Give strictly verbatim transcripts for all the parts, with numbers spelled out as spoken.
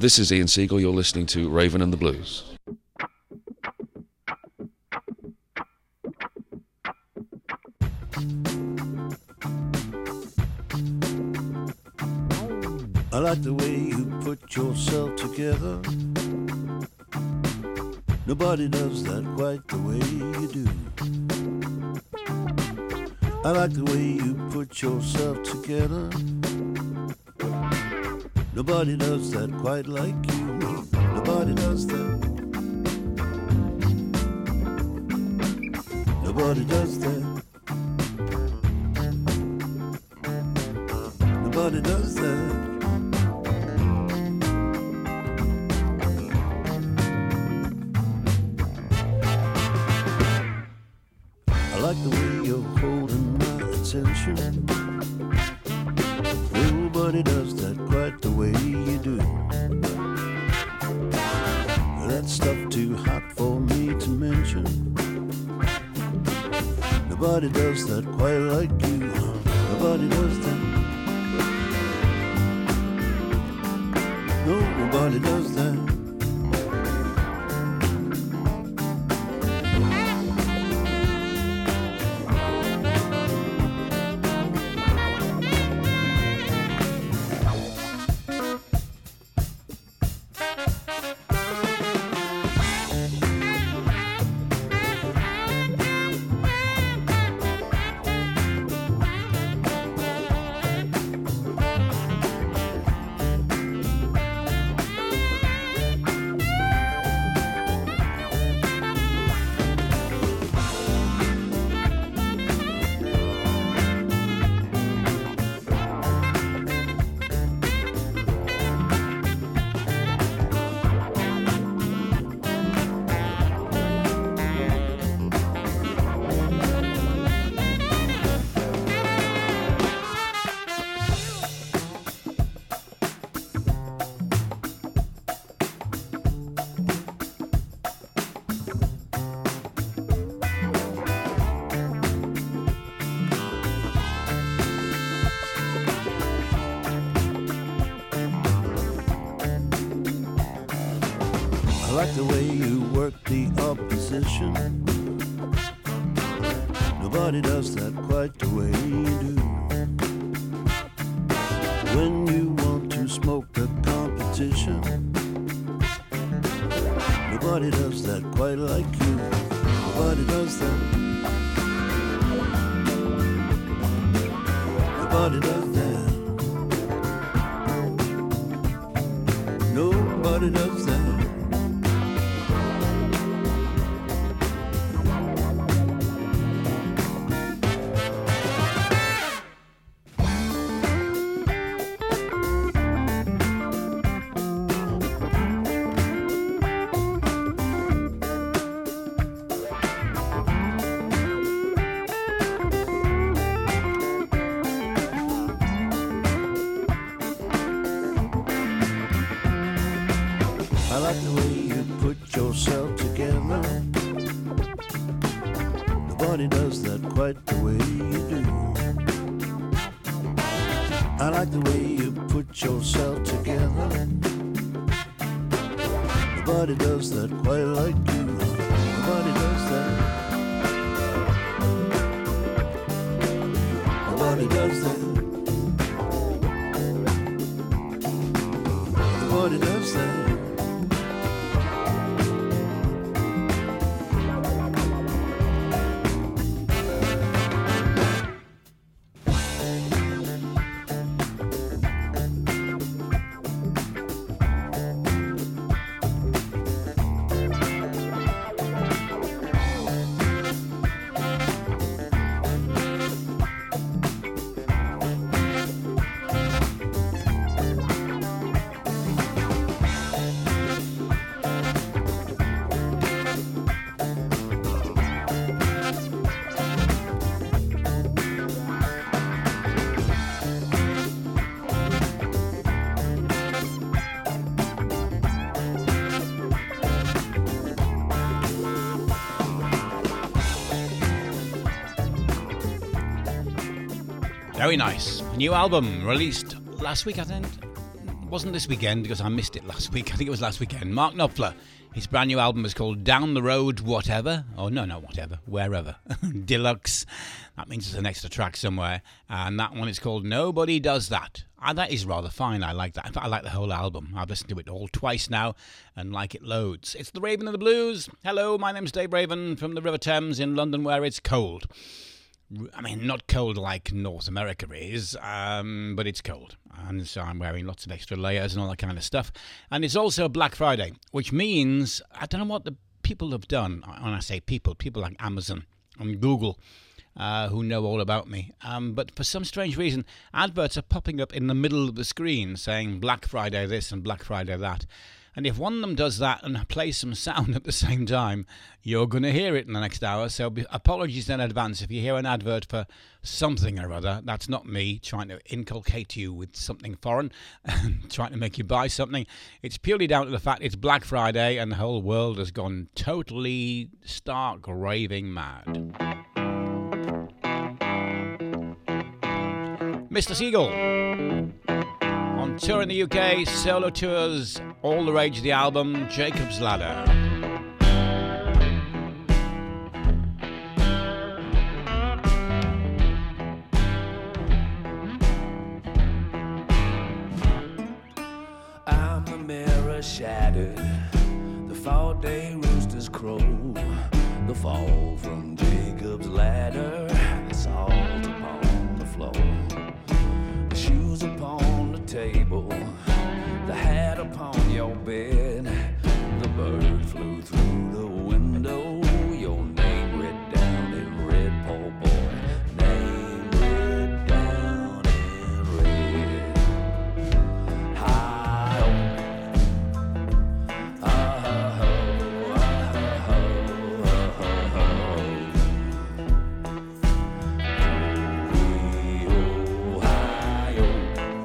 This is Ian Siegel. You're listening to Raven and the Blues. I like the way you put yourself together. Nobody does that quite the way you do. I like the way you put yourself together. Nobody does that quite like you. Nobody does that. Nobody does that. Nobody does that. I like the way you're holding my attention. Nobody does that quite the way you do. That stuff too hot for me to mention. Nobody does that quite like you. Nobody does that. No, nobody does that. I like the way you work the opposition. Nobody does that quite the way you do. When you want to smoke the competition, nobody does that quite like you. Nobody does that. Nobody does that. Nobody does that. I like the way you put yourself together. Nobody does that quite the way you do. I like the way you put yourself together. Nobody does that quite like you. Nobody does that. Nobody does that. Nobody does that. Very nice. New album released last week, I think. wasn't this weekend because I missed it last week. I think it was last weekend. Mark Knopfler. His brand new album is called Down the Road Whatever. Oh, no, not whatever. Wherever. Deluxe. That means there's an extra track somewhere. And that one is called Nobody Does That. And that is rather fine. I like that. In fact, I like the whole album. I've listened to it all twice now and like it loads. It's the Raven and the Blues. Hello, my name's Dave Raven from the River Thames in London where it's cold. I mean, not cold like North America is, um, but it's cold. And so I'm wearing lots of extra layers and all that kind of stuff. And it's also Black Friday, which means, I don't know what the people have done. When I say people, people like Amazon and Google, uh, who know all about me. Um, but for some strange reason, adverts are popping up in the middle of the screen saying Black Friday this and Black Friday that. And if one of them does that and plays some sound at the same time, you're going to hear it in the next hour. So be- apologies in advance if you hear an advert for something or other. That's not me trying to inculcate you with something foreign and trying to make you buy something. It's purely down to the fact it's Black Friday and the whole world has gone totally stark raving mad. Mister Siegel. On tour in the U K, solo tours, all the rage of the album, Jacob's Ladder. I'm the mirror shattered, the four-day roosters crow, the fall from Jacob's ladder, the salt upon the floor, the shoes upon the table, the hat upon your bed, the bird flew through the window, your name writ down in red, poor boy, name writ down in red. Hi-oh, ah-ho, ah-ho, ah-ho. Wee-oh, hi-oh.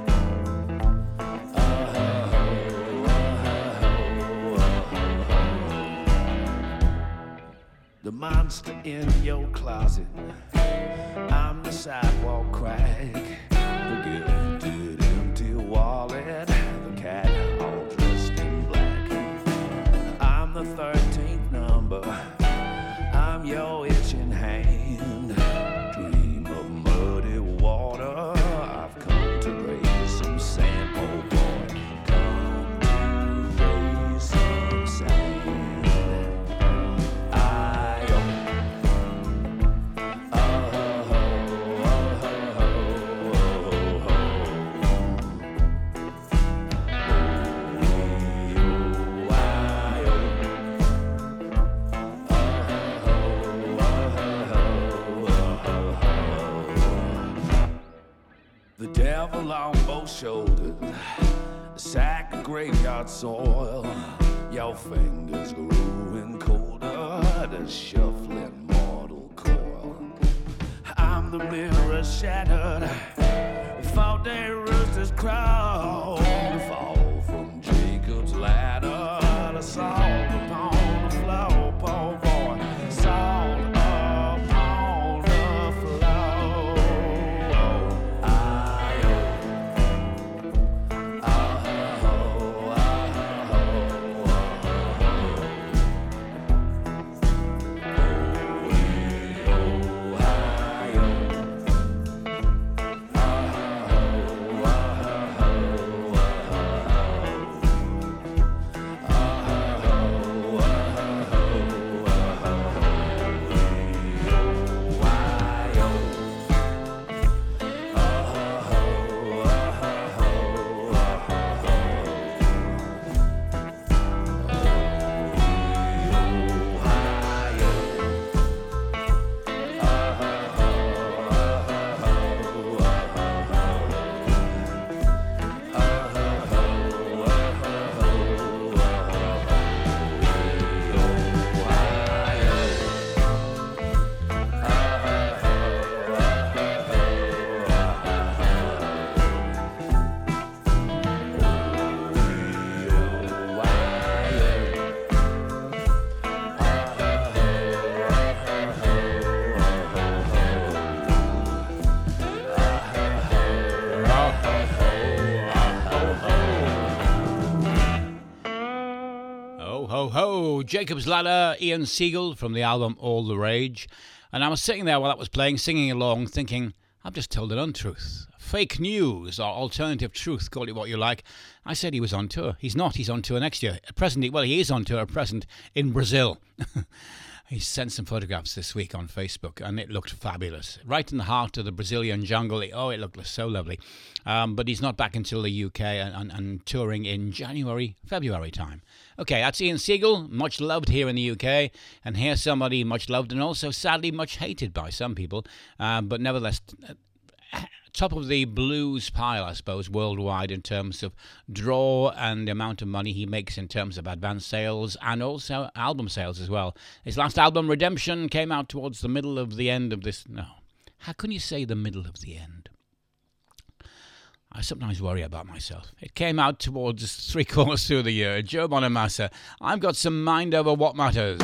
The monster in your closet, I'm the sidewalk crack, the gifted empty wallet, the cat all dressed in black. I'm the thirteenth number, I'm your itching hand, dream of muddy water, I've come to raise some sand, oh boy, come to raise some sand. The devil on both shoulders, a sack of graveyard soil, your fingers growing colder, the shuffling mortal coil. I'm the mirror shattered, four-day roosters crow, the fall from Jacob's ladder, the salt upon the floor, poor boy, salt upon the floor. Ho, ho, ho. Jacob's Ladder, Ian Siegel from the album All the Rage. And I was sitting there while that was playing, singing along, thinking, I've just told an untruth. Fake news or alternative truth, call it what you like. I said he was on tour. He's not. He's on tour next year. At present, well, he is on tour at present in Brazil. He sent some photographs this week on Facebook, and it looked fabulous. Right in the heart of the Brazilian jungle. Oh, it looked so lovely. Um, but he's not back until the U K and, and, and touring in January, February time. Okay, that's Ian Siegel, much loved here in the U K. And here's somebody much loved and also sadly much hated by some people. Um, but nevertheless, top of the blues pile, I suppose, worldwide in terms of draw and the amount of money he makes in terms of advance sales and also album sales as well. His last album, Redemption, came out towards the middle of the end of this... No, how can you say the middle of the end? I sometimes worry about myself. It came out towards three quarters through the year. Joe Bonamassa, I've got some mind over what matters.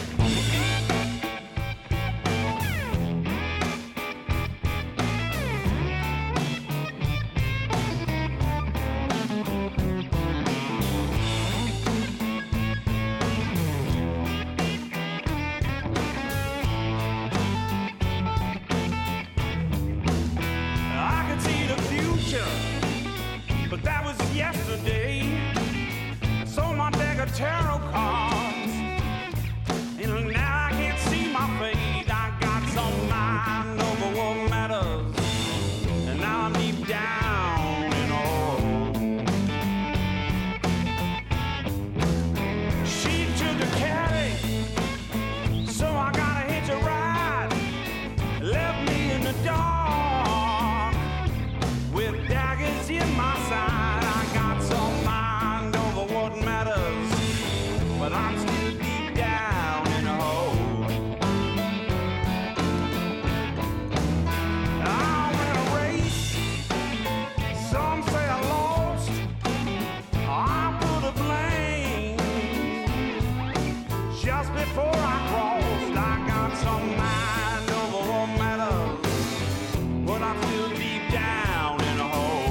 Tarot cards, and now I can't see my fate. I got some mind over what matters, and now I'm deep down in a hole. She took a caddy, so I got to hitch a ride. Left me in the dark with daggers in my side. I got some mind over what matters, but I'm still deep down in a hole. I'm in a race, some say I lost. I put a blame just before I crossed. I got some mind over what matters, but I'm still deep down in a hole.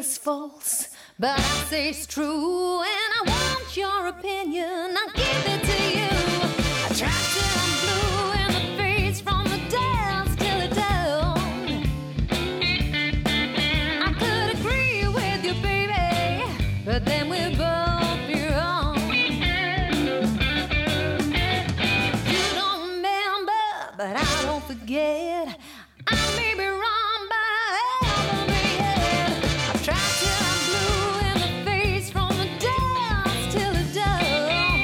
it's false, but I say it's true, and I want your opinion. I'll give it to you. I try till I'm blue in the face from the downs till the down. I could agree with you, baby, but then we'll both be wrong. You don't remember, but I don't forget. I may be wrong, but I haven't been yet. I've tried till I'm blue in the face from the downs till the down.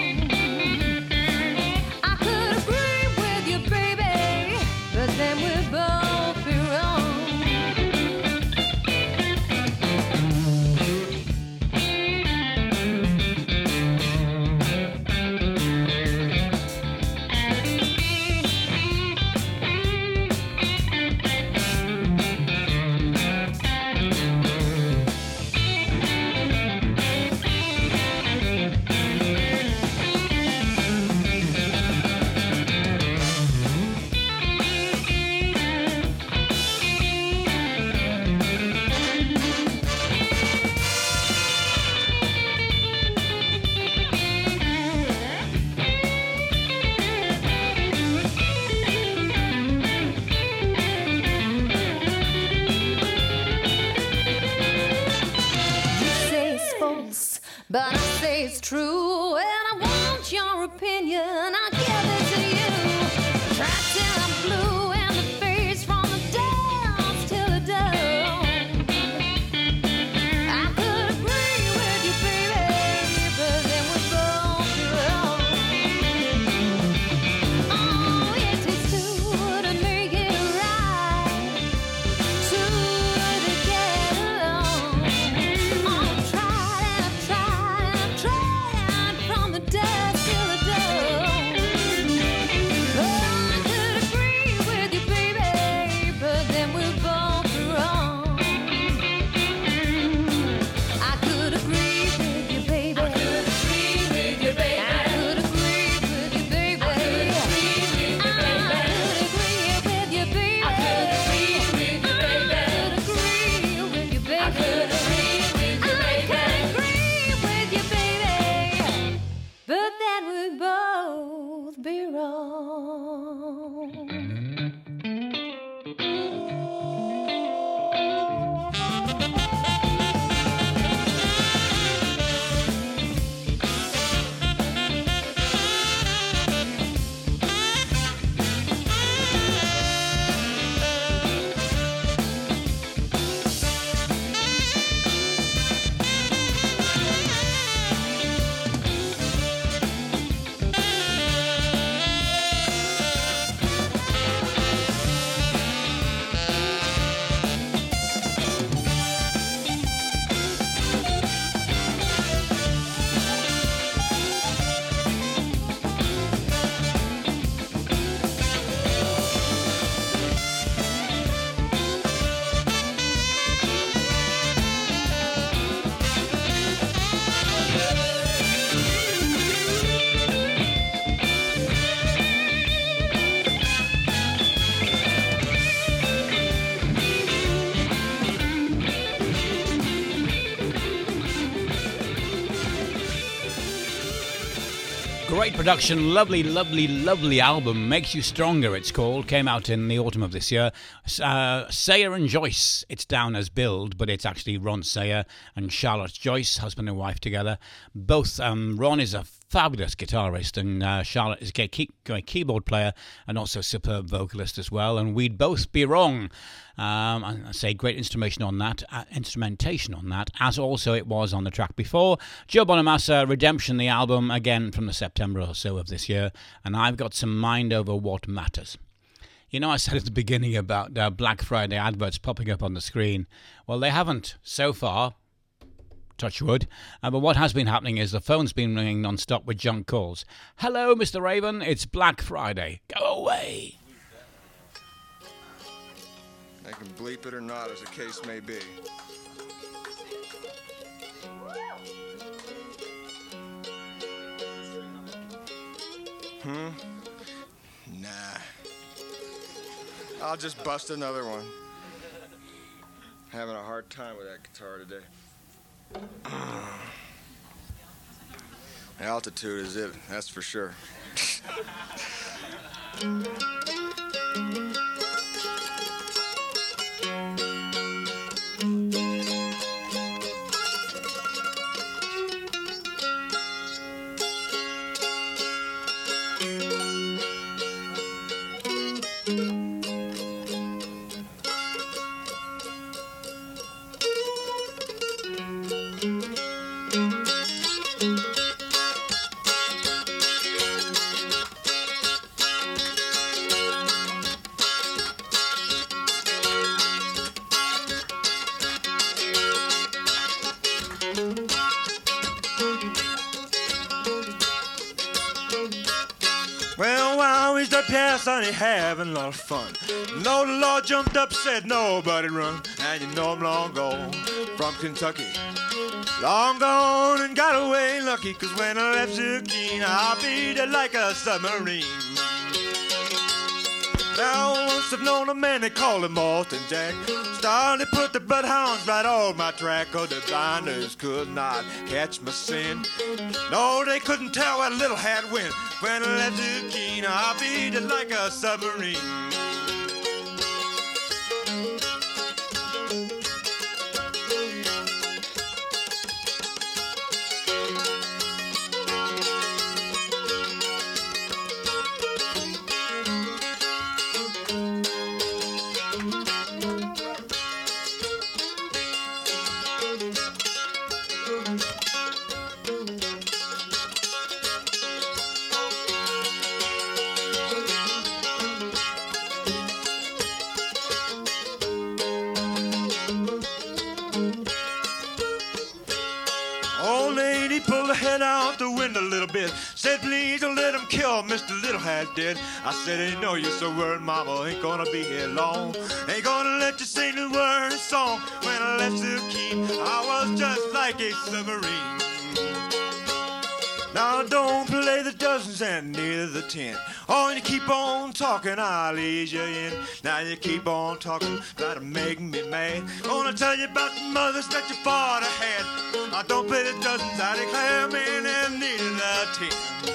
I could agree with you, baby, but then we'll both be wrong. But I say it's true, and I want your opinion. I'll give it to you. Try till I'm blue in the face from the downs till the down. I could agree with you, baby, but then we're both wrong. Oh, it takes two to make it right, two to get along. Oh, try and try. From the dust till the dawn. Oh, I could agree with you, baby, but then we're both wrong. I could agree with you, baby. I could agree with you, baby. I could agree with you, baby. I could agree with you, baby. I could agree with you, baby. I could agree with you, baby. I could agree with you, baby. I could agree with you, baby. But then we both be wrong. Great production, lovely, lovely, lovely album. Makes You Stronger, it's called. Came out in the autumn of this year. Uh, Sayer and Joyce, it's down as billed, but it's actually Ron Sayer and Charlotte Joyce, husband and wife together. Both, um, Ron is a fabulous guitarist, and uh, Charlotte is a key- key- keyboard player and also superb vocalist as well. And we'd both be wrong. Um, I say great instrumentation on that, uh, instrumentation on that, as also it was on the track before. Joe Bonamassa, Redemption, the album, again from the September or so of this year, and I've got some mind over what matters. You know, I said at the beginning about uh, Black Friday adverts popping up on the screen. Well, they haven't so far, touch wood, uh, but what has been happening is the phone's been ringing non-stop with junk calls. Hello, Mister Raven, it's Black Friday. Go away. I can bleep it or not, as the case may be. Hmm? Nah. I'll just bust another one. Having a hard time with that guitar today. Altitude is it, that's for sure. Well, while we stood past Sonny having a lot of fun. No, the Lord jumped up, said nobody run. And you know I'm long gone from Kentucky. Long gone and got away lucky, cause when I left Zucchini, I beat it like a submarine. Now, once I've known a man, they call him Austin Jack. Started to put the bloodhounds right on my track, cause the blinders could not catch my sin. No, they couldn't tell where the little hat went. When I left Zucchini, I beat it like a submarine. Old lady pulled her head out the window a little bit. Said, please don't let him kill Mister Little Hat dead. I said, ain't no use of worrying, mama, ain't gonna be here long. Ain't gonna let you sing the word of song. When I left Zucchini, I was just like a submarine. Now don't play the dozens and neither the ten. Oh, and you keep on talking, I'll ease you in. Now you keep on talking, try to make me mad. Gonna tell you about the mothers that your father had. I don't play the dozens, I declare me and neither the ten.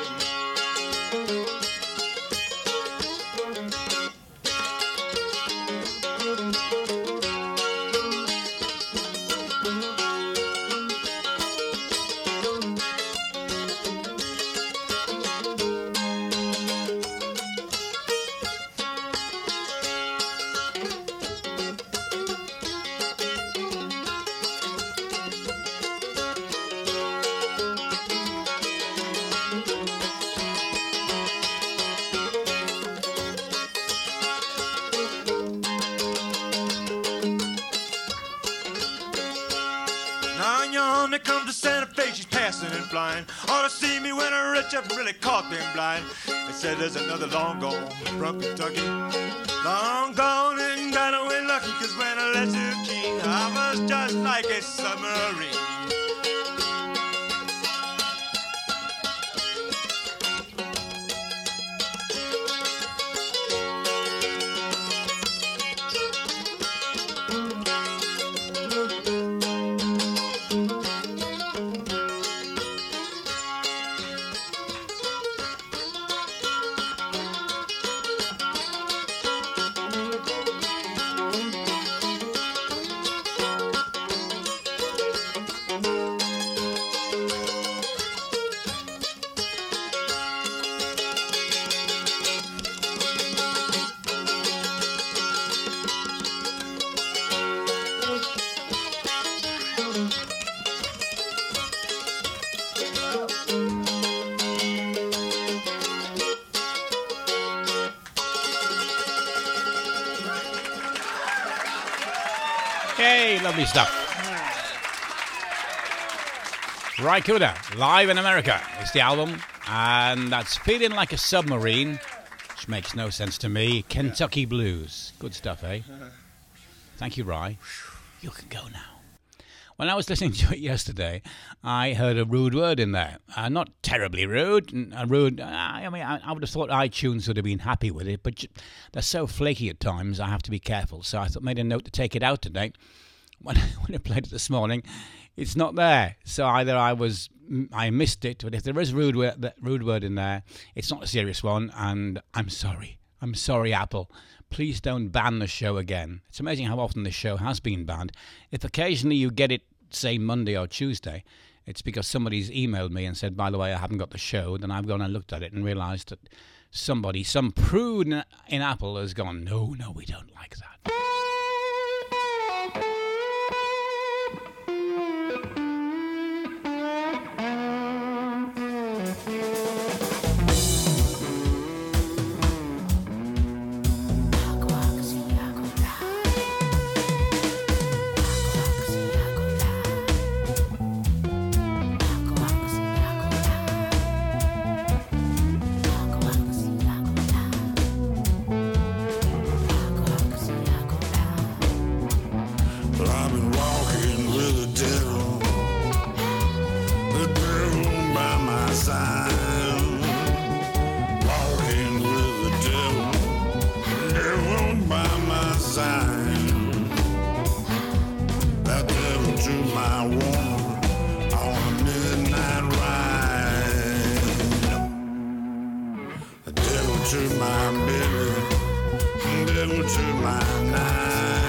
Now yonder comes the Santa Fe, she's passing and flying. Ought to see me when I reach up, really caught them blind. They said there's another long gone from Kentucky. Long gone and got away lucky, cause when I left Zucchini, I was just like a submarine. Hey, lovely stuff. Ry Cooder, live in America. It's the album, and that's Feeling Like a Submarine, which makes no sense to me. Kentucky Blues. Good stuff, eh? Thank you, Ry. You can go now. When I was listening to it yesterday, I heard a rude word in there. Uh, not terribly rude. n- A rude. Uh, I mean, I, I would have thought iTunes would have been happy with it, but j- they're so flaky at times. I have to be careful. So I thought, made a note to take it out today. When when I played it this morning, it's not there. So either I was I missed it, but if there is rude word, that rude word in there, it's not a serious one, and I'm sorry. I'm sorry, Apple. Please don't ban the show again. It's amazing how often this show has been banned. If occasionally you get it, say, Monday or Tuesday, it's because somebody's emailed me and said, by the way, I haven't got the show. Then I've gone and looked at it and realised that somebody, some prude in in Apple has gone, no, no, we don't like that. But I've been walking with the devil, the devil by my side. Walking with the devil, the devil by my side. That devil to my woman on a midnight ride. The devil to my baby, the devil to my night.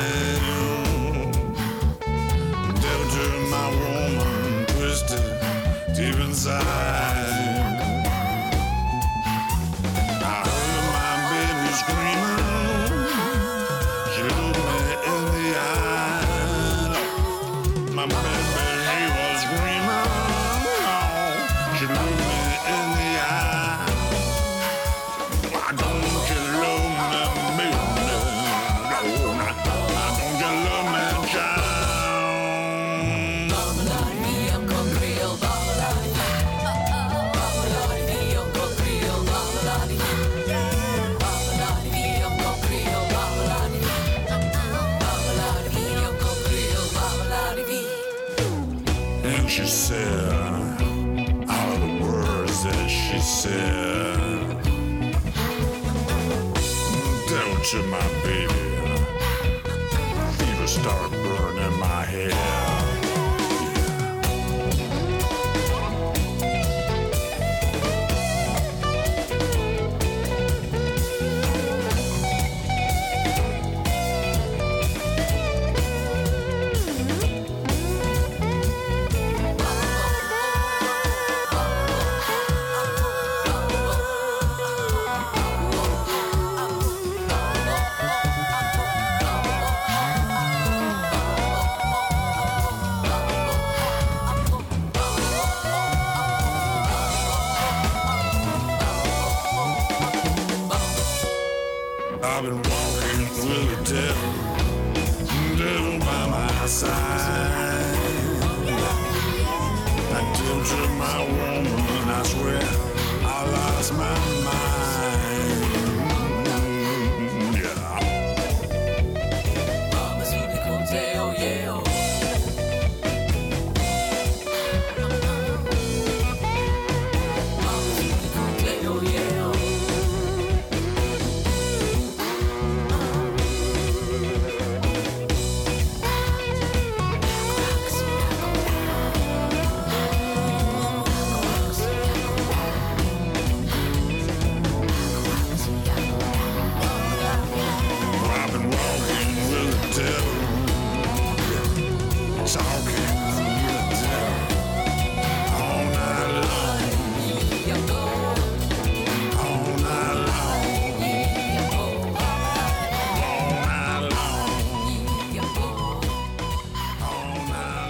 Devil to my woman, twisted deep inside. I heard my baby screaming. She looked me in the eye. My baby, she was screaming. She looked me in the eye. Why don't you love me, baby? Why don't you love me, child? And she said, all of the words that she said, devil to my baby, fever started burning my head. I've been walking with the devil, devil by my side. I devil to my woman, I swear I lost my mind. Yeah. I've been walking with the devil, talking with the devil all night long, all night long, all night long, all night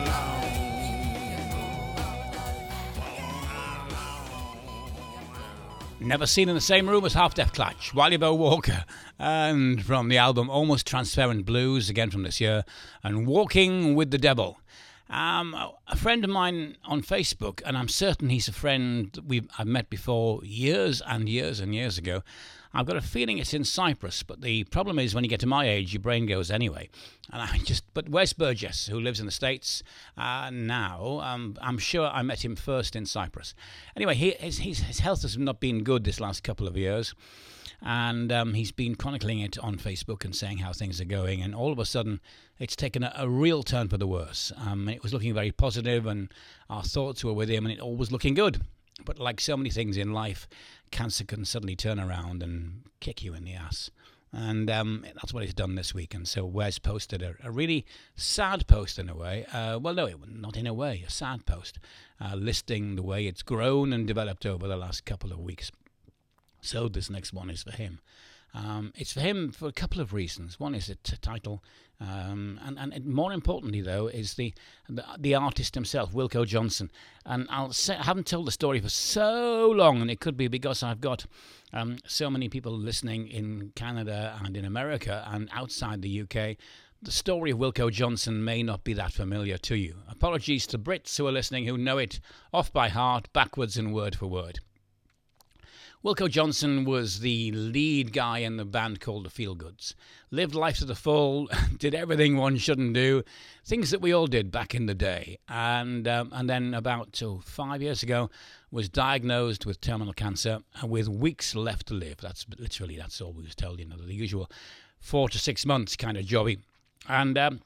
long. Never seen in the same room as Half Deaf Clutch, Wiley Bow Walker, and from the album Almost Transparent Blues, again from this year, and Walking with the Devil. Um, a friend of mine on Facebook, and I'm certain he's a friend that we've I've met before years and years and years ago. I've got a feeling it's in Cyprus, but the problem is when you get to my age, your brain goes anyway. And I just, but where's Burgess, who lives in the States uh, now? Um, I'm sure I met him first in Cyprus. Anyway, he, his, his his health has not been good this last couple of years. And um, he's been chronicling it on Facebook and saying how things are going. And all of a sudden, it's taken a, a real turn for the worse. Um, it was looking very positive, and our thoughts were with him, and it all was looking good. But like so many things in life, cancer can suddenly turn around and kick you in the ass. And um, that's what it's done this week. And so Wes posted a, a really sad post in a way. Uh, well, no, not in a way, a sad post, uh, listing the way it's grown and developed over the last couple of weeks. So this next one is for him. Um, it's for him for a couple of reasons. One is the t- title, um, and, and more importantly, though, is the, the the artist himself, Wilko Johnson. And I'll say, I haven't told the story for so long, and it could be because I've got um, so many people listening in Canada and in America and outside the U K. The story of Wilko Johnson may not be that familiar to you. Apologies to Brits who are listening who know it off by heart, backwards and word for word. Wilko Johnson was the lead guy in the band called the Feelgoods. Lived life to the full, did everything one shouldn't do, things that we all did back in the day. And um, and then about oh, five years ago, was diagnosed with terminal cancer and with weeks left to live. That's literally, that's all we was told, you know, the usual four to six months kind of jobby. And um,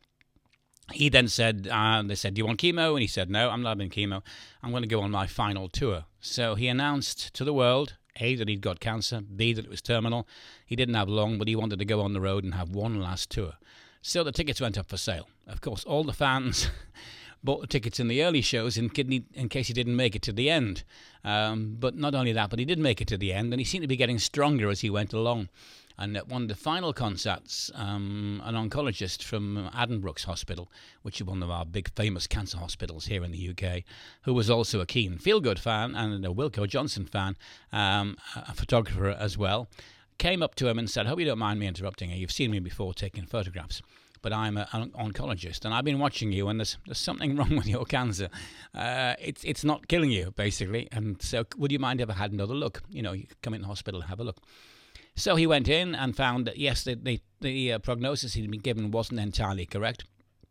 he then said, uh, they said, do you want chemo? And he said, no, I'm not having chemo. I'm going to go on my final tour. So he announced to the world, A, that he'd got cancer, B, that it was terminal. He didn't have long, but he wanted to go on the road and have one last tour. So the tickets went up for sale. Of course, all the fans bought the tickets in the early shows in, kidney, in case he didn't make it to the end. Um, but not only that, but he did make it to the end, and he seemed to be getting stronger as he went along. And at one of the final concerts, um, an oncologist from Addenbrooke's Hospital, which is one of our big famous cancer hospitals here in the U K, who was also a keen Feelgood fan and a Wilko Johnson fan, um, a photographer as well, came up to him and said, hope you don't mind me interrupting you. You've seen me before taking photographs, but I'm a, an oncologist and I've been watching you, and there's, there's something wrong with your cancer. Uh, it's it's not killing you, basically. And so would you mind if I had another look? You know, you could come in the hospital and have a look. So he went in and found that, yes, the the, the uh, prognosis he'd been given wasn't entirely correct.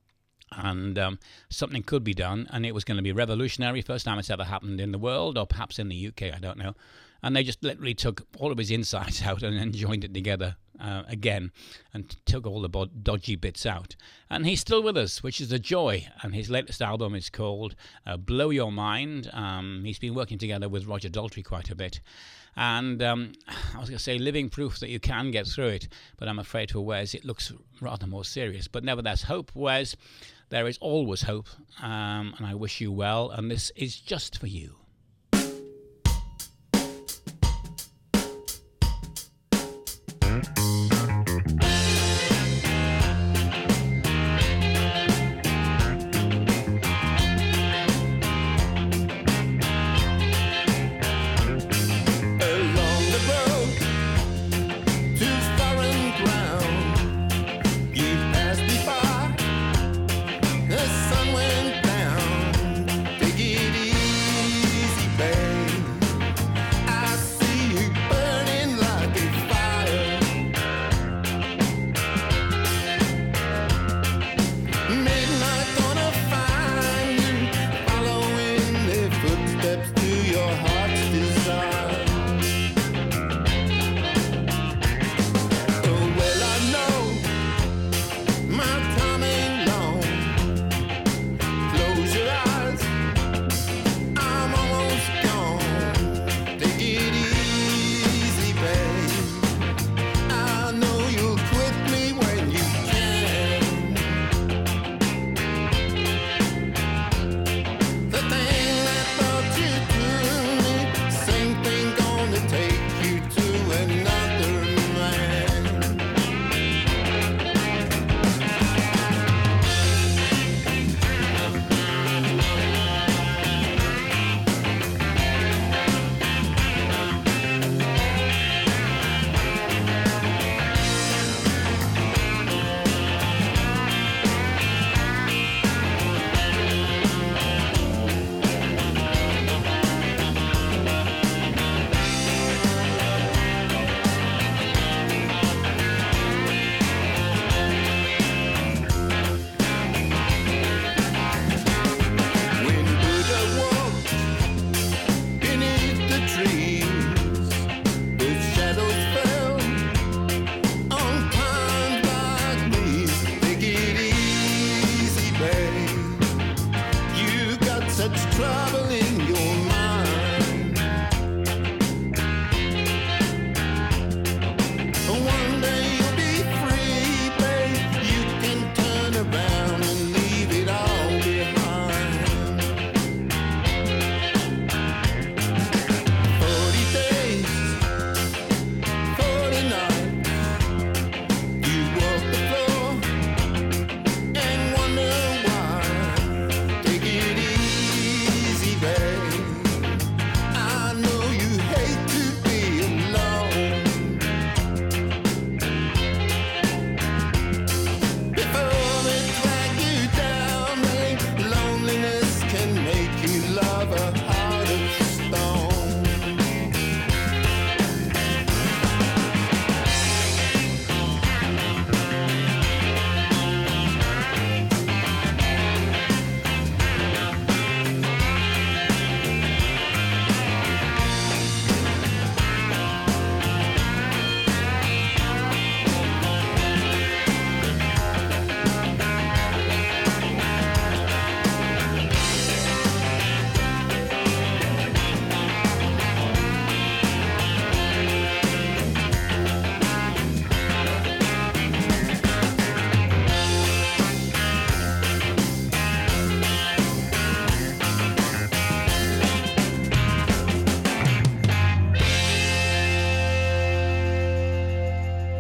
And um, something could be done, and it was going to be revolutionary, first time it's ever happened in the world, or perhaps in the U K, I don't know. And they just literally took all of his insides out and then joined it together uh, again and took all the bod- dodgy bits out. And he's still with us, which is a joy. And his latest album is called uh, Blow Your Mind. Um, he's been working together with Roger Daltrey quite a bit. And um, I was going to say living proof that you can get through it, but I'm afraid for Wes it looks rather more serious. But nevertheless, hope, Wes. There is always hope, um, and I wish you well, and this is just for you. The sun went down. Take it easy.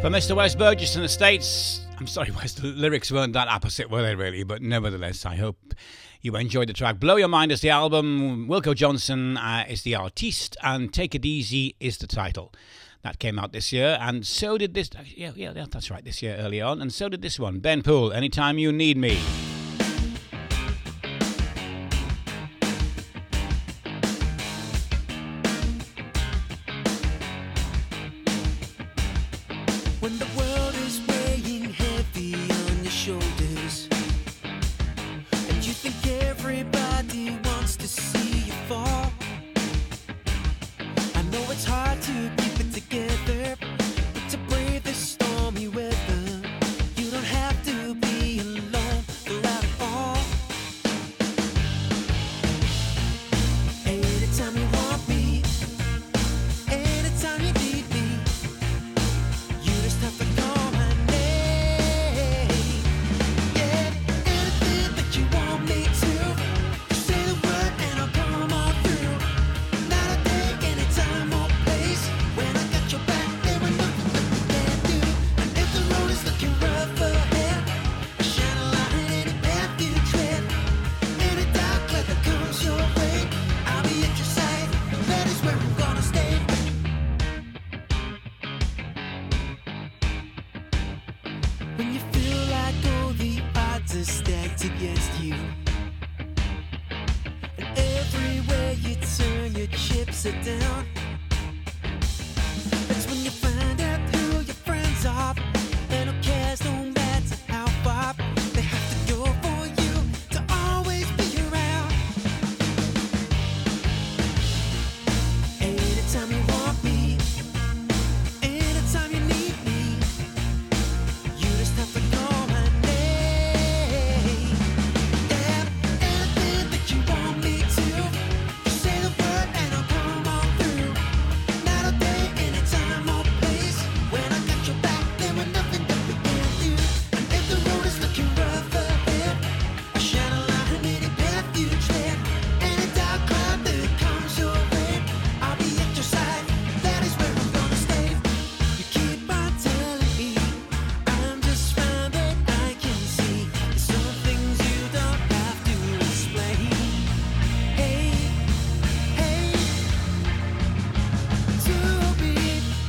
For Mister Wes Burgess in the States, I'm sorry, Wes, the lyrics weren't that opposite, were they really? But nevertheless, I hope you enjoyed the track. Blow Your Mind is the album, Wilco Johnson uh, is the artiste, and Take It Easy is the title. That came out this year, and so did this. Yeah, yeah, that's right, this year early on, and so did this one. Ben Poole, Anytime You Need Me. When the world is weighing heavy on your shoulders, and you think everybody wants to see you fall, I know it's hard to keep it together, but to brave the stormy weather, you don't have to be alone throughout it all. Anytime you want me, anytime you need me, you just have to call my name. Yeah, anything that you want me to, just say the word and I'll come on through. Not a day, anytime or place. When I got your back, there ain't nothing that we can't do. And if the road is looking rough ahead, I shine a light any path you tread. Any dark cloud that comes your way, I'll be at your side. That is where I'm gonna stay. When you feel like all the odds are stacked against you, and everywhere you turn your chips are down, that's when you find out who your friends are, and who cares no matter how far they have to go for you to always be around. Anytime you want me, anytime you need me, you just have to call my name. Yeah, anything that you want me to, just say the word and I'll come on through. Not a day, anytime or place. When I got your back, there ain't nothing that we can't do. And if the road is looking rough ahead, I shine a light in any path you tread. Any dark cloud that comes your way, I'll be at your side. That is where I'm gonna stay. You keep on telling me I'm just fine, but I can see there's some things you don't have to explain. Hey, hey, to be.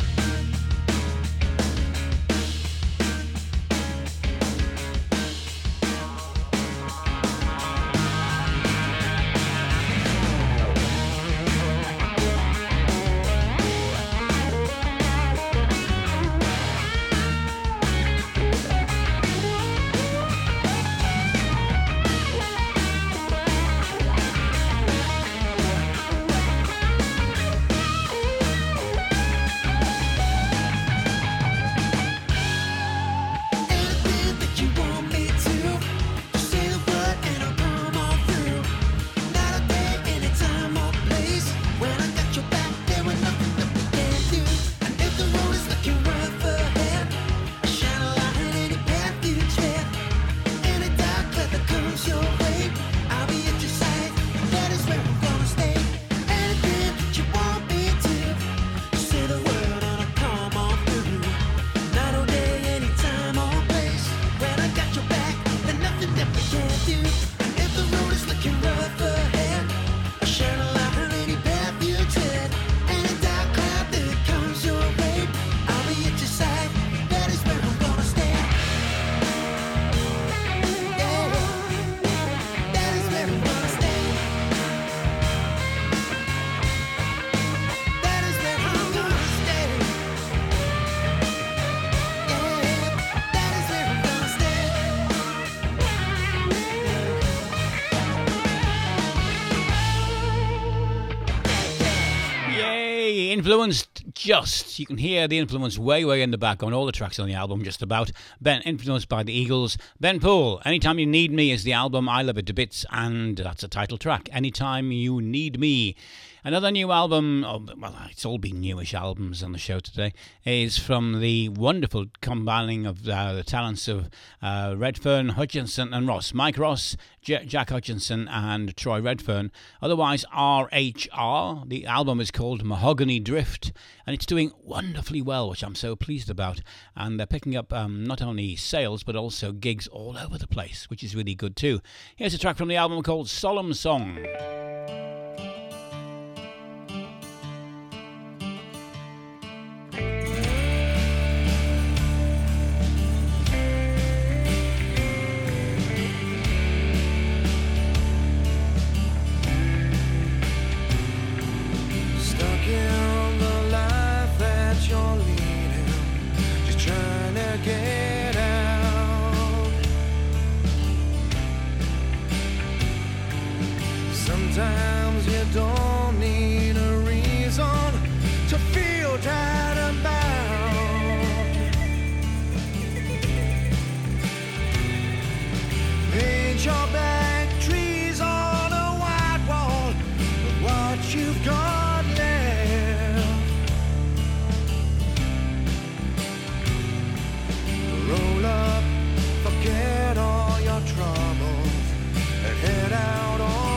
Anything that you want me to, just say the word and I'll come on through. Not a day, anytime or place. When I got your back, there ain't nothing that we can't do. And if the road is looking rough ahead, I shine a light in any path you tread. Any dark cloud that comes your way, I'll be at your side. That is where I'm gonna stay. Anything that you want me to, just say the word and I'll come on through. Not all day, anytime or place. When I got your back, there's nothing that we can't do. And if the road is looking rough ahead, I shine a light on any path you tread. Any dark cloud that comes your way, I'll be at your side. That is where I'm gonna stay. Yeah, that is where I'm gonna stay. That is where I'm gonna stay. Yeah, that is where I'm gonna stay. Yay! Influenced just. You can hear the influence way, way in the back on all the tracks on the album, just about. Ben, influenced by the Eagles. Ben Poole, Anytime You Need Me is the album. I love it to bits, and that's a title track. Anytime You Need Me. Another new album, oh, well, it's all been newish albums on the show today, is from the wonderful combining of uh, the talents of uh, Redfern, Hutchinson and Ross. Mike Ross, J- Jack Hutchinson and Troy Redfern, otherwise R H R. The album is called Mahogany Drift, and it's doing wonderfully well, which I'm so pleased about. And they're picking up um, not only sales, but also gigs all over the place, which is really good too. Here's a track from the album called Solemn Song. Sometimes you don't need a reason to feel tired and bound. Paint your back trees on a white wall of what you've got left. Roll up, forget all your troubles, and head out on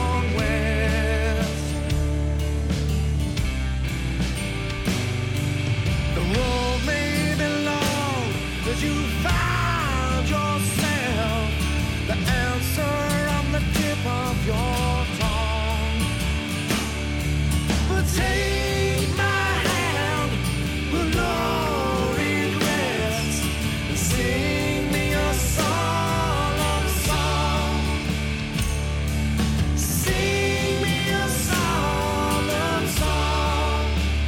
you found yourself the answer on the tip of your tongue. But take my hand with no regrets and sing me a solemn song. Sing me a solemn song.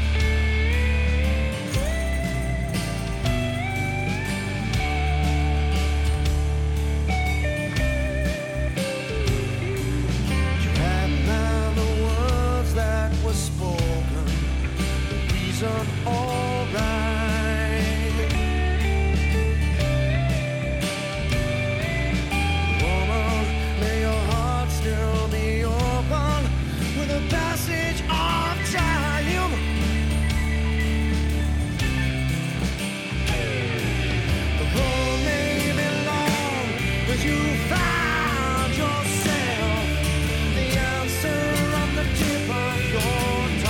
Spoken, the reason all right. Woman, may your heart still be open with the passage of time. The road may be long, but you found yourself the answer on the tip of your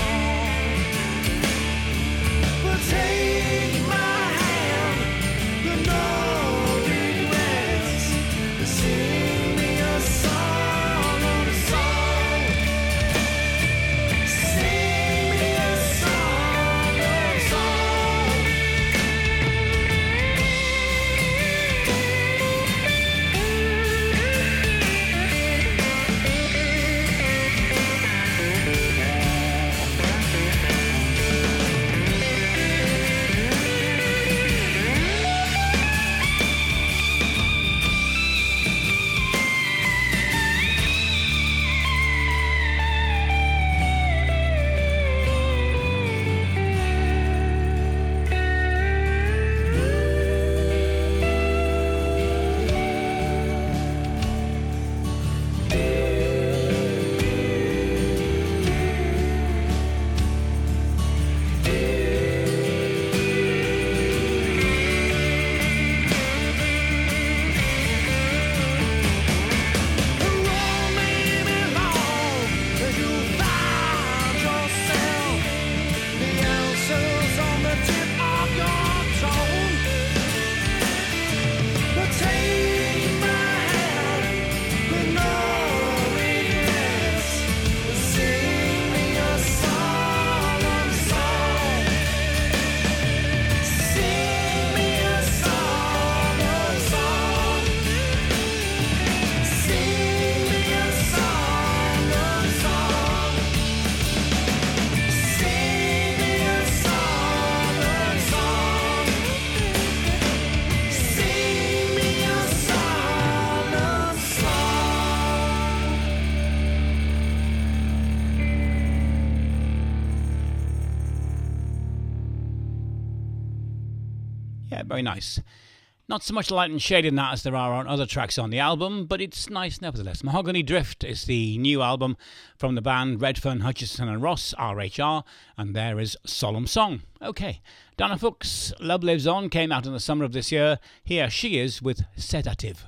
take my hand with no regrets. Sing me a song on a song. Sing me a song on a song. Yeah, very nice. Not so much light and shade in that as there are on other tracks on the album, but it's nice nevertheless. Mahogany Drift is the new album from the band Redfern, Hutchison and Ross, R H R, and there is Solemn Song. Okay, Donna Fuchs, Love Lives On, came out in the summer of this year. Here she is with Sedative.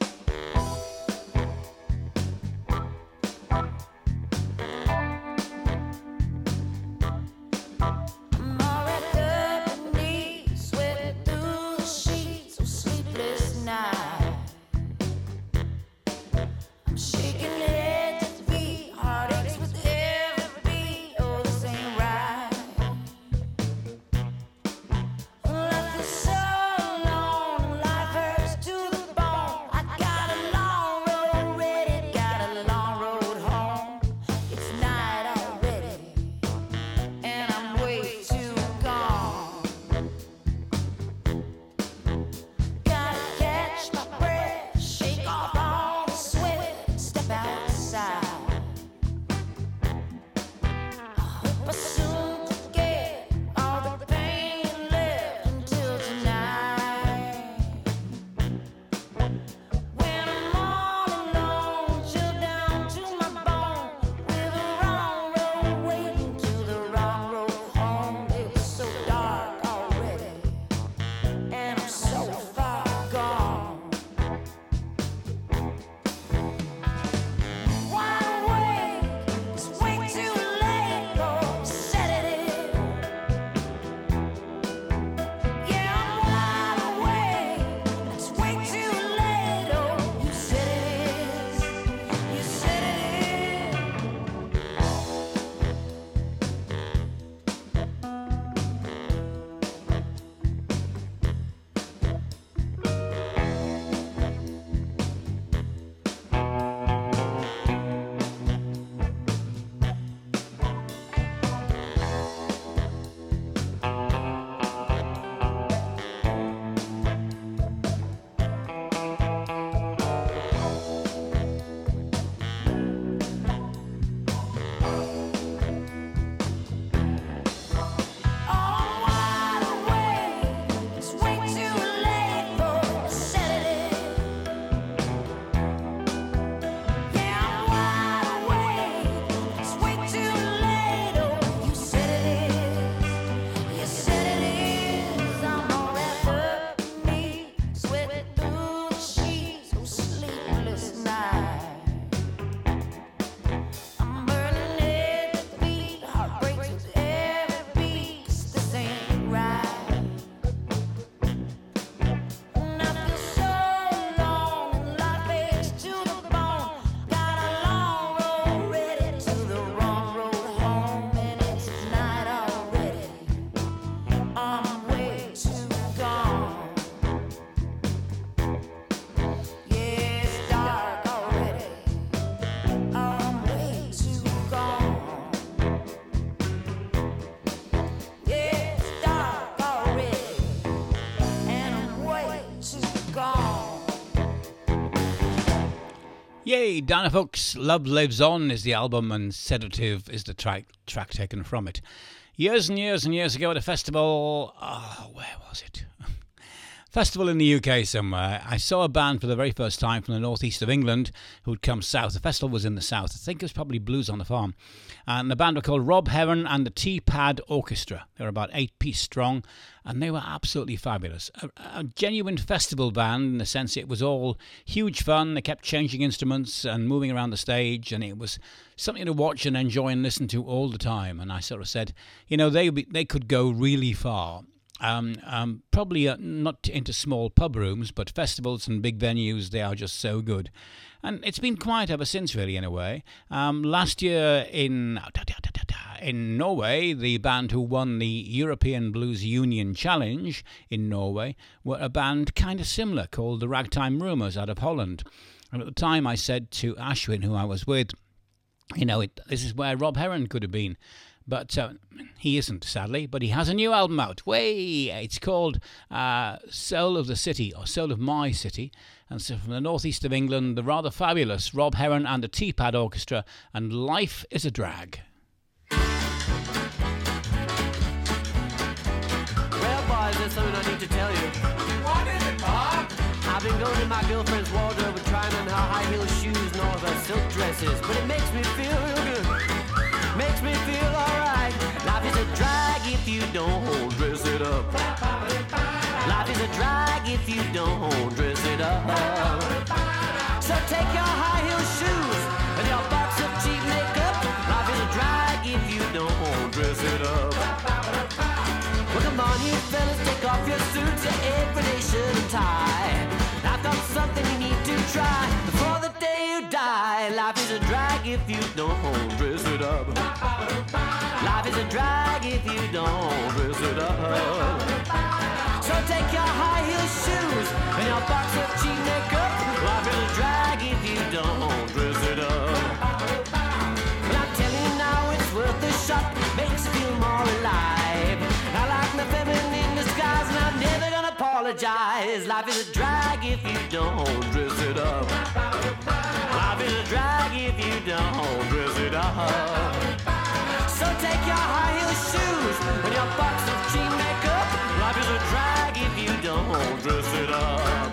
Yay, Donna Fuchs, Love Lives On is the album and Sedative is the track, track taken from it. Years and years and years ago at a festival, oh, where was it? Festival in the U K somewhere, I saw a band for the very first time from the northeast of England who'd come south. The festival was in the south. I think it was probably Blues on the Farm. And the band were called Rob Heron and the T-Pad Orchestra. They were about eight piece strong and they were absolutely fabulous. A, a genuine festival band in the sense it was all huge fun. They kept changing instruments and moving around the stage and it was something to watch and enjoy and listen to all the time. And I sort of said, you know, they they could go really far. Um, um, probably uh, not into small pub rooms, but festivals and big venues, they are just so good. And it's been quiet ever since, really, in a way. Um, last year in in Norway, the band who won the European Blues Union Challenge in Norway were a band kind of similar called the Ragtime Rumours out of Holland. And at the time I said to Ashwin, who I was with, you know, it, this is where Rob Heron could have been. But uh, he isn't, sadly. But he has a new album out. Way! It's called uh, Soul of the City, or Soul of My City. And so from the northeast of England, the rather fabulous Rob Heron and the T-Pad Orchestra, and Life is a Drag. Well, boys, there's something I need to tell you. What is it, boss? I've been going in my girlfriend's wardrobe and trying on her high heel shoes and all of her silk dresses, but it makes me feel real good. Makes me feel alright. Life is a drag if you don't dress it up. Life is a drag if you don't dress it up. So take your high heel shoes and your box of cheap makeup. Life is a drag if you don't dress it up. Well, come on, you fellas, take off your suits, your everyday shirt and tie. I've got something you need to try before the day you die. Life is a drag if you don't dress it up. Life is a drag if you don't dress it up. So take your high heel shoes and your box of cheap makeup. Life is a drag if you don't dress it up. Well, I'm telling you now, it's worth a shot. Makes you feel more alive. I like my feminine disguise and I'm never gonna apologize. Life is a drag if you don't dress it up. Life is a drag if you don't dress it up. So take your high heel shoes and your box of cheap makeup. Life is a drag if you don't dress it up.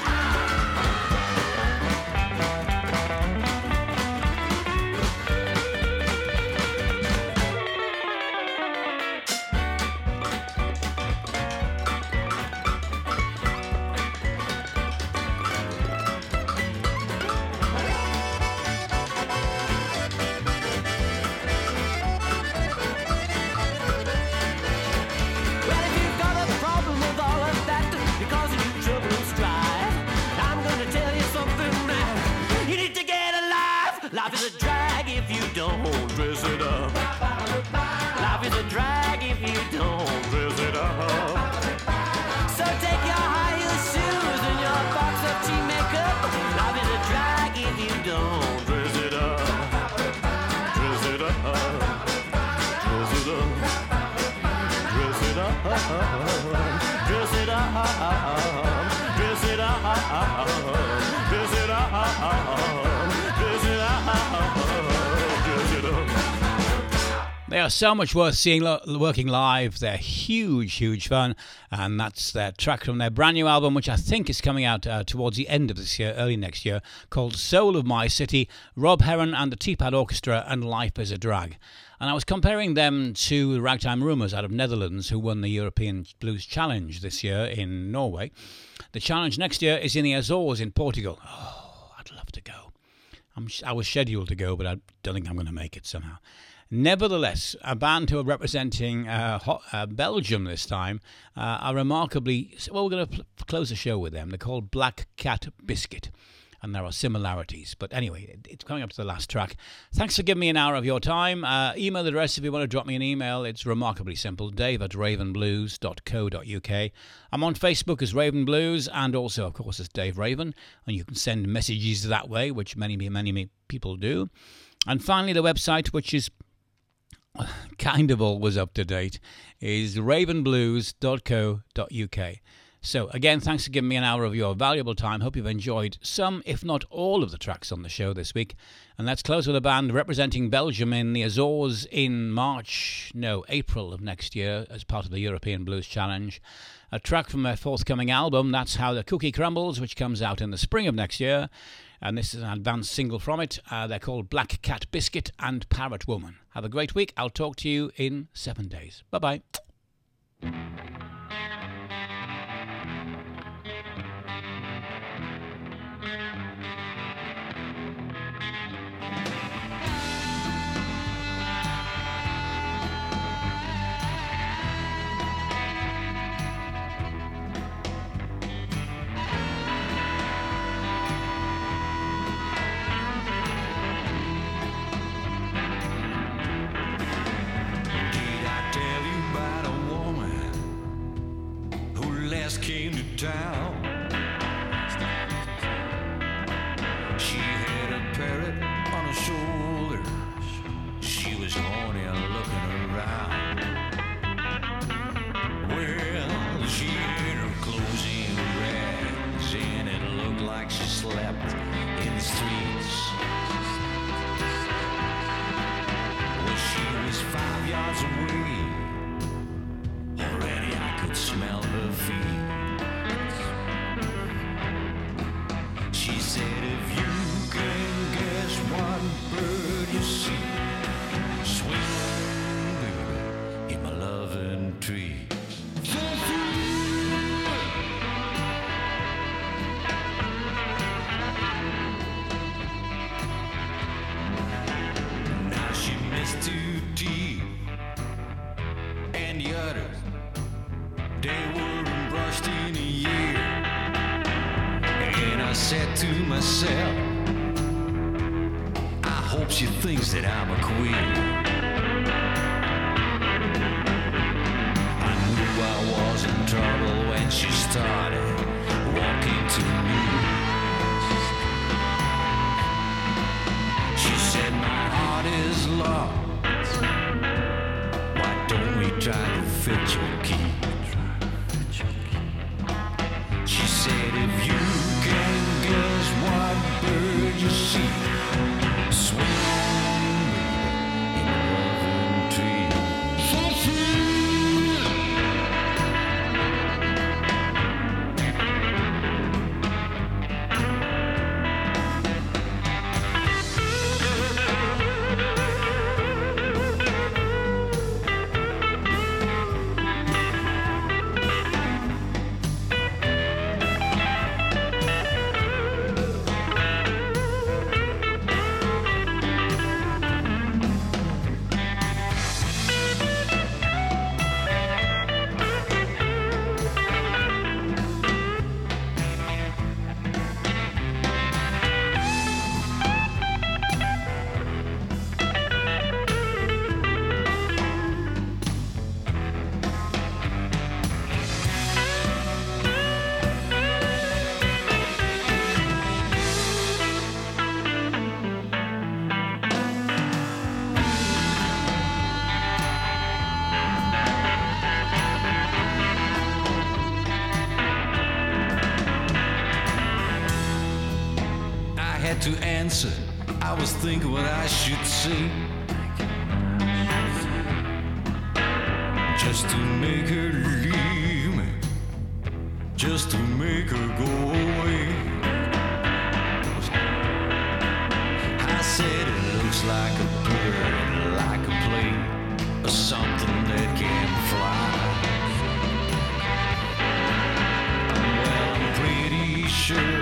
Life is a drag if you don't dress it up. Life is a drag if you don't dress it up. So take your high heel shoes and your box of cheap makeup. Life is a drag if you don't dress it up. Dress it up. Dress it up. Dress it up. Dress it up. Dress it up. Dress it up. They are so much worth seeing lo- working live. They're huge, huge fun. And that's their track from their brand new album, which I think is coming out uh, towards the end of this year, early next year, called Soul of My City, Rob Heron and the Teapad Orchestra, and Life is a Drag. And I was comparing them to the Ragtime Rumours out of Netherlands, who won the European Blues Challenge this year in Norway. The challenge next year is in the Azores in Portugal. Oh, I'd love to go. I'm, I was scheduled to go, but I don't think I'm going to make it somehow. Nevertheless, a band who are representing uh, Ho- uh, Belgium this time uh, are remarkably... Well, we're going to pl- close the show with them. They're called Black Cat Biscuit, and there are similarities. But anyway, it, it's coming up to the last track. Thanks for giving me an hour of your time. Uh, email address, if you want to drop me an email, it's remarkably simple, dave at raven blues dot co dot uk. I'm on Facebook as Raven Blues, and also, of course, as Dave Raven, and you can send messages that way, which many, many, many people do. And finally, the website, which is kind of always up to date, is raven blues dot co dot uk. So again, thanks for giving me an hour of your valuable time. Hope you've enjoyed some, if not all, of the tracks on the show this week. And let's close with a band representing Belgium in the Azores in March, no, April of next year as part of the European Blues Challenge. A track from their forthcoming album, That's How the Cookie Crumbles, which comes out in the spring of next year. And this is an advanced single from it. Uh, they're called Black Cat Biscuit and Parrot Woman. Have a great week. I'll talk to you in seven days. Bye-bye. Came to town. She had a parrot on her shoulder. She was horny and looking around. Well, she had her clothes in rags, and it looked like she slept in the streets. Well, she was five yards away. Already I could smell her feet. trees. Now she missed too deep, and the others, they weren't brushed in a year. And I said to myself, I hope she thinks that I'm a queen. I knew I was in trouble when she started walking to me. She said, my heart is lost. Why don't we try to fit your key? She said, if you can guess what bird you see, swing on, baby, in a loving tree. To answer, I was thinking what I should say, just to make her leave me, just to make her go away. I said it looks like a bird, like a plane, or something that can fly. Well, I'm pretty sure